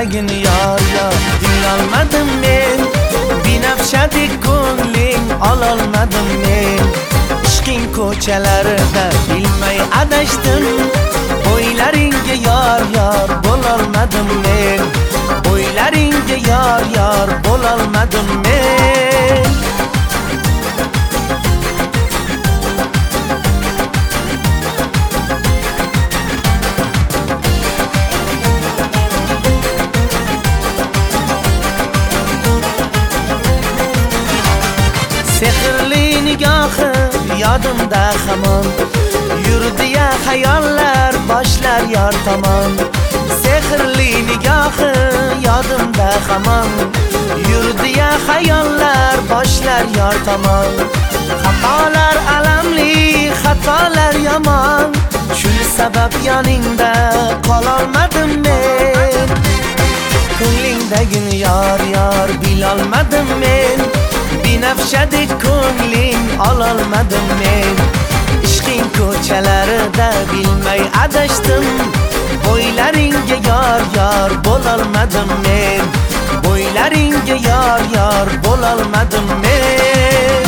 ko'nglingdagini yor yor dinolmadim men, binafshadek ko'ngling ololmadim men. Ishqing ko'chalarida bilmay adashdim, o'ylaringga yor yor bo'lolmadim men, o'ylaringga yor yor bo'lolmadim men. Sehrli nigohi yodimda hamon, yurdi-ya xayollar boshlar yor tomon. Sehrli nigohi yodimda hamon, yurdi-ya xayollar boshlar yor tomon. Xatolar alamli, xatolar yomon, shuni sabab yoningda qololmadim men. Ko'nglingdagini yor yor bilolmadim men, binafshadek ko'ngling ololmadim men. Ishqing ko'chalarida bilmay adashdim, o'ylaringga yor yor bo'lolmadim men, o'ylaringga yor yor bo'lolmadim men.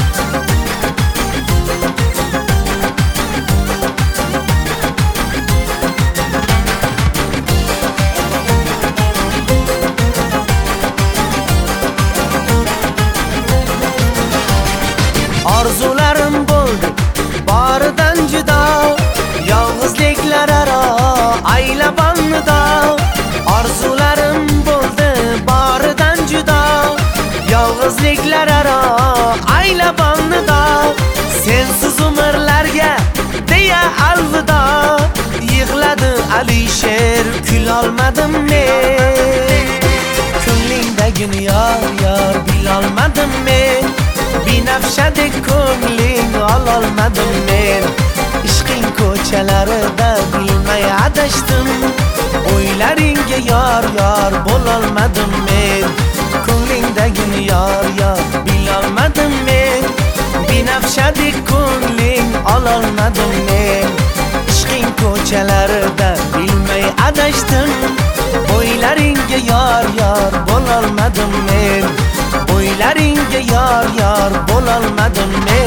Orzularim bo'ldi boridan judo, yolg'izliklar aro aylabonida. Orzularim bo'ldi boridan judo, yolg'izliklar aro aylabonida. Sensiz umrlarga deya alvido, yig'ladi Alisher kulolmadim men. Ko'nglingdagini yor yor bilolmadim men, binafshadek ko'ngling ololmadim men. Ishqing ko'chalarida bilmay adashdim, o'ylaringga yor yor bo'lolmadim men. Ko'nglingdagini yor yor bilolmadim men, binafshadek ko'ngling ololmadim men. Ishqing ko'chalarida bilmay adashdim, o'ylaringga yor yor bo'lolmadim men, o'ylaringga yor yor bo'lolmadim men.